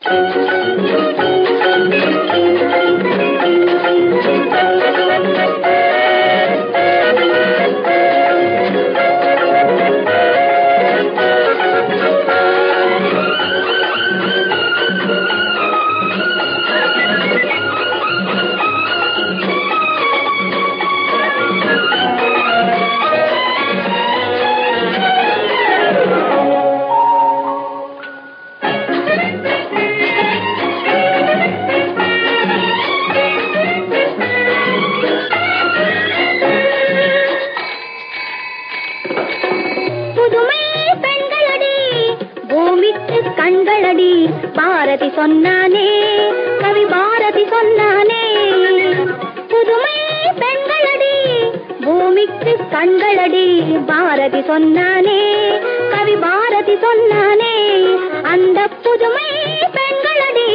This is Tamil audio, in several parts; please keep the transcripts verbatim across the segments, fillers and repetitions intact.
பாரதி சொன்னானே, கவி பாரதி சொன்னானே, புதுமை பெண்களடி பூமிக்கு கண்களடி. பாரதி சொன்னானே, கவி பாரதி சொன்னானே, அந்த புதுமை பெண்களடி.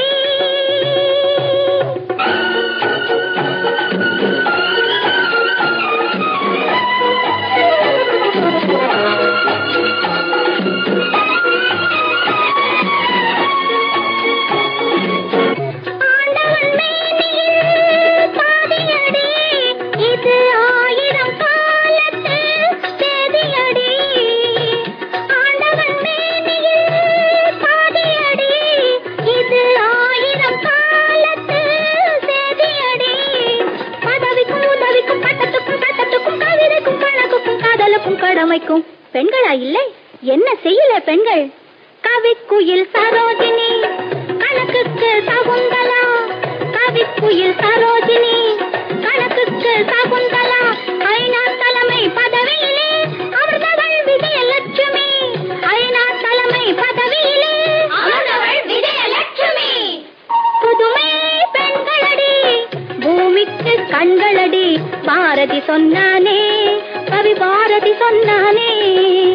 கடமைக்கும் பெண்களா இல்லை? என்ன செய்யல பெண்கள்? கவிக்குயில் சரோஜினி, கணக்குக்கு சகுந்தலா. கவிக்குயில் சரோஜினி, கணக்குக்கு சகுந்தலா. ஐநா தலைமை பதவியிலே அவர்கள் விஜயலட்சுமி. ஐநா தலைமை பதவியிலே அவர்கள் விஜயலட்சுமி. புதுமை பெண்களடி பூமிக்கு கண்களடி. பாரதி சொன்னானே, கவி பாரதி சொன்னானே.